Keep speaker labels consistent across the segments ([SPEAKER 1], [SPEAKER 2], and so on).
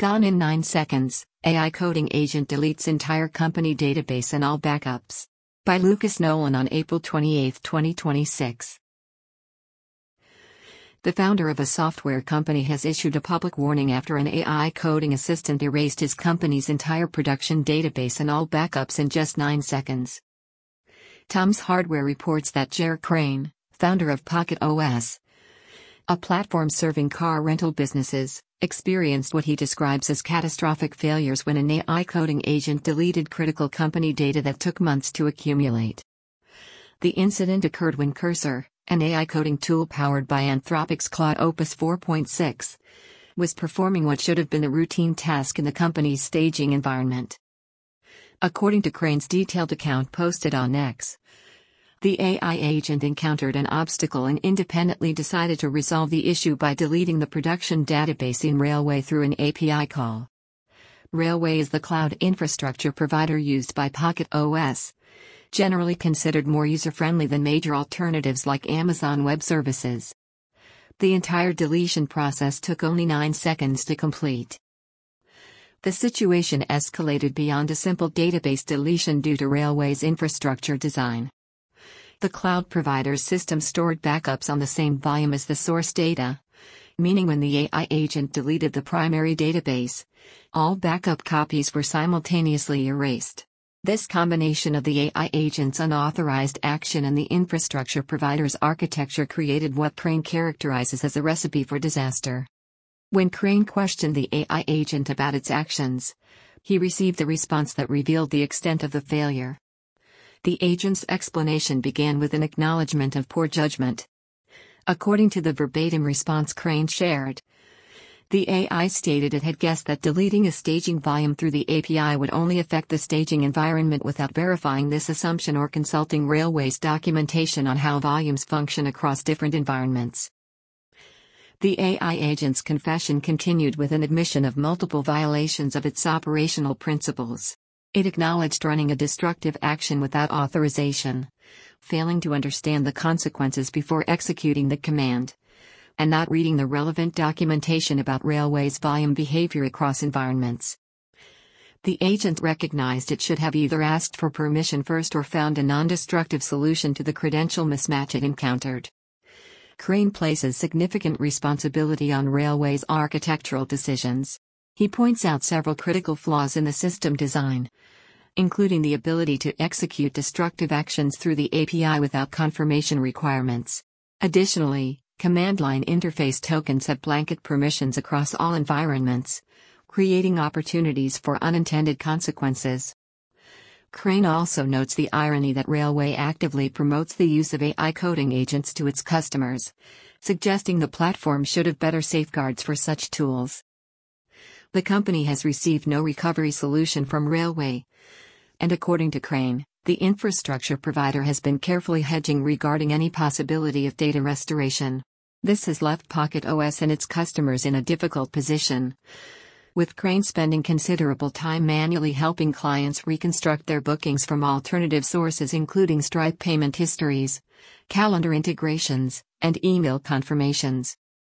[SPEAKER 1] Gone in 9 seconds, AI coding agent deletes entire company database and all backups. By Lucas Nolan on April 28, 2026. The founder of a software company has issued a public warning after an AI coding assistant erased his company's entire production database and all backups in just 9 seconds. Tom's Hardware reports that Jer Crane, founder of Pocket OS, a platform serving car rental businesses, experienced what he describes as catastrophic failures when an AI coding agent deleted critical company data that took months to accumulate. The incident occurred when Cursor, an AI coding tool powered by Anthropic's Claude Opus 4.6, was performing what should have been a routine task in the company's staging environment. According to Crane's detailed account posted on X, the AI agent encountered an obstacle and independently decided to resolve the issue by deleting the production database in Railway through an API call. Railway is the cloud infrastructure provider used by Pocket OS, generally considered more user-friendly than major alternatives like Amazon Web Services. The entire deletion process took only 9 seconds to complete. The situation escalated beyond a simple database deletion due to Railway's infrastructure design. The cloud provider's system stored backups on the same volume as the source data, meaning when the AI agent deleted the primary database, all backup copies were simultaneously erased. This combination of the AI agent's unauthorized action and the infrastructure provider's architecture created what Crane characterizes as a recipe for disaster. When Crane questioned the AI agent about its actions, he received a response that revealed the extent of the failure. The agent's explanation began with an acknowledgement of poor judgment. According to the verbatim response Crane shared, the AI stated it had guessed that deleting a staging volume through the API would only affect the staging environment without verifying this assumption or consulting Railway's documentation on how volumes function across different environments. The AI agent's confession continued with an admission of multiple violations of its operational principles. It acknowledged running a destructive action without authorization, failing to understand the consequences before executing the command, and not reading the relevant documentation about Railway's volume behavior across environments. The agent recognized it should have either asked for permission first or found a non-destructive solution to the credential mismatch it encountered. Crane places significant responsibility on Railway's architectural decisions. He points out several critical flaws in the system design, including the ability to execute destructive actions through the API without confirmation requirements. Additionally, command line interface tokens have blanket permissions across all environments, creating opportunities for unintended consequences. Crane also notes the irony that Railway actively promotes the use of AI coding agents to its customers, suggesting the platform should have better safeguards for such tools. The company has received no recovery solution from Railway, and according to Crane, the infrastructure provider has been carefully hedging regarding any possibility of data restoration. This has left Pocket OS and its customers in a difficult position, with Crane spending considerable time manually helping clients reconstruct their bookings from alternative sources including Stripe payment histories, calendar integrations, and email confirmations.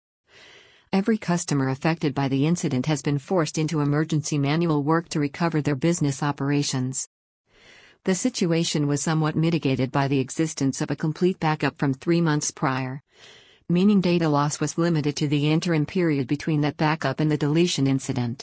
[SPEAKER 1] Every customer affected by the incident has been forced into emergency manual work to recover their business operations. The situation was somewhat mitigated by the existence of a complete backup from 3 months prior, meaning data loss was limited to the interim period between that backup and the deletion incident.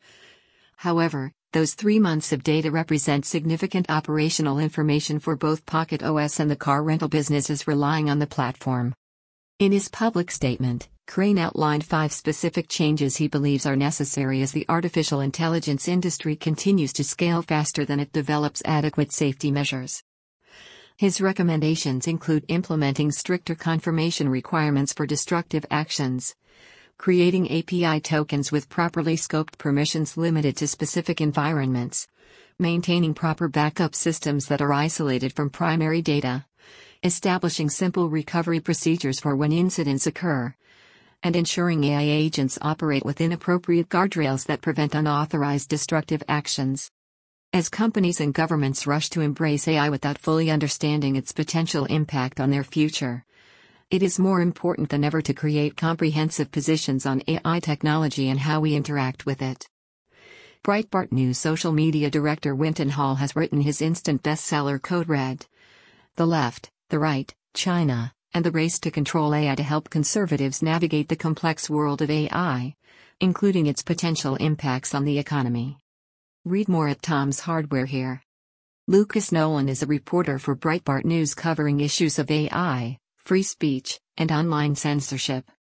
[SPEAKER 1] However, those 3 months of data represent significant operational information for both Pocket OS and the car rental businesses relying on the platform. In his public statement, Crane outlined 5 specific changes he believes are necessary as the artificial intelligence industry continues to scale faster than it develops adequate safety measures. His recommendations include implementing stricter confirmation requirements for destructive actions, creating API tokens with properly scoped permissions limited to specific environments, maintaining proper backup systems that are isolated from primary data, establishing simple recovery procedures for when incidents occur, and ensuring AI agents operate within appropriate guardrails that prevent unauthorized destructive actions. As companies and governments rush to embrace AI without fully understanding its potential impact on their future, It is more important than ever to create comprehensive positions on AI technology and how we interact with it. Breitbart News social media director Winton Hall has written his instant bestseller Code Red: The Left, the Right, China, and the Race to Control AI to help conservatives navigate the complex world of AI, including its potential impacts on the economy. Read more at Tom's Hardware here. Lucas Nolan is a reporter for Breitbart News covering issues of AI, free speech, and online censorship.